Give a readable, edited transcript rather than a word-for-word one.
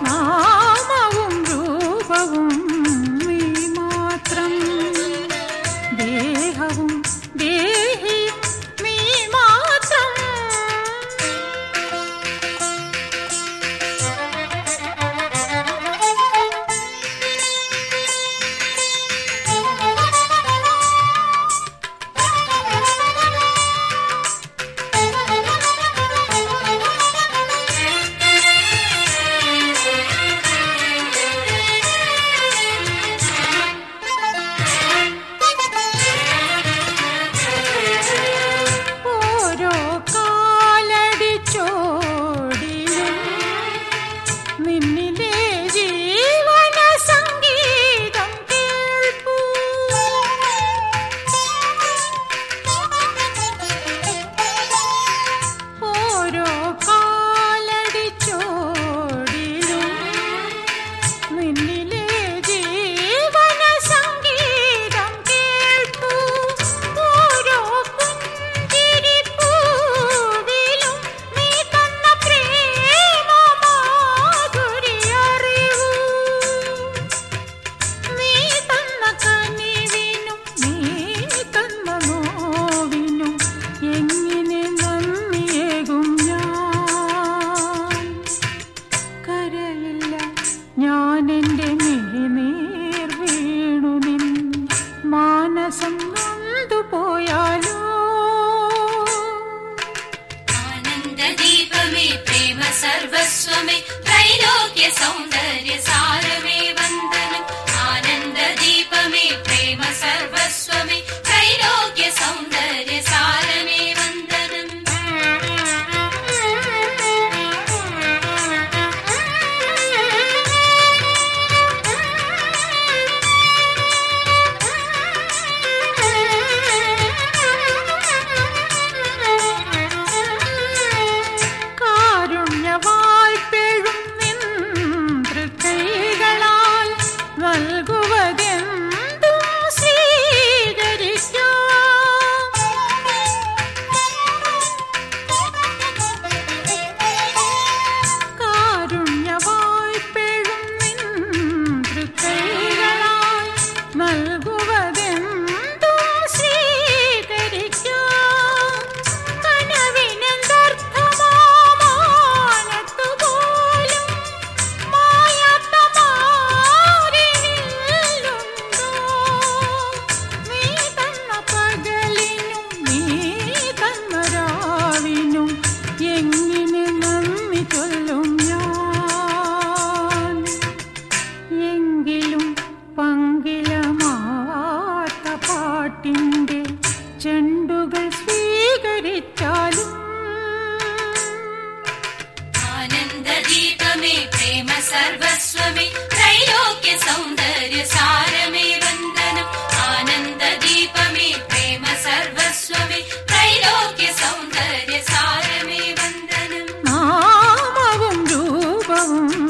നാമവും രൂപവും നീ മാത്രം, ദേഹവും ദേഹിയും നീ മാത്രം. ഞാനെന്റെ മിഴിനീർ വീണു നിൻ മാനസം നൊന്തുപോയാലോ. ആനന്ദദീപമേ പ്രേമ സർവസ്വമേ ത്രൈലോക്യ സൗന്ദര്യ സാരമേ വന്ദനം. ആനന്ദദീപമേ പ്രേമ സർവസ്വമേ ത്രൈലോക്യ സൗന്ദര്യ സാരമേ വന്ദനം. കാരുണ്യവായ്പെഴും നിൻ തൃക്കൈകളാൽ നൽകുവതെന്തും സ്വീകരിക്കാം. കാരുണ്യവായ്പെഴും നിൻ തൃക്കൈകളാൽ നൽകുവതെന്തും സ്വീകരിക്കാം. കനവിനെന്തർത്ഥമാനത്തുപോലും മായാത്ത മാറിനില്ലുണ്ടോ. നീ തന്ന പകലിനും നീ തന്ന രാവിനും എങ്ങനെ നന്ദി ചൊല്ലും ഞാൻ. എങ്കിലും പങ്കിലമാവാത്ത പാട്ടിൻ്റെ ചെണ്ടുകൾ സ്വീകരിച്ചാലും. ആനന്ദദീപമേ പ്രേമ സർവസ്വമേ ത്രൈലോക്യ സൗന്ദര്യ സാരമേ വന്ദനം. ആനന്ദദീപമേ പ്രേമ സർവസ്വമേ ത്രൈലോക്യ സൗന്ദര്യ സാരമേ വന്ദനം. നാമവും രൂപവും